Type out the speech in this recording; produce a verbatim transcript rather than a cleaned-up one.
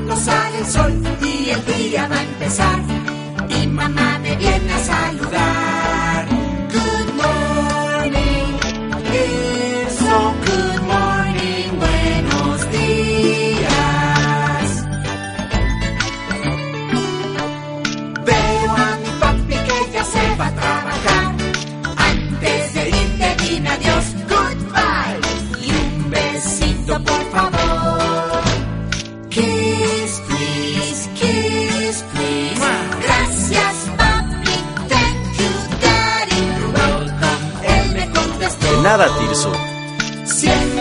cuando sale el sol y el día va a empezar. Y mamá me viene a saludar. Good morning, Tirso. Good morning, buenos días. Veo a mi papi que ya se va a trabajar. Antes de irte dime adiós, goodbye. Y un besito por favor. Kiss, please, kiss, please. Gracias, papi, thank you, daddy, you're welcome. Él me contestó. De nada, Tirso. Siempre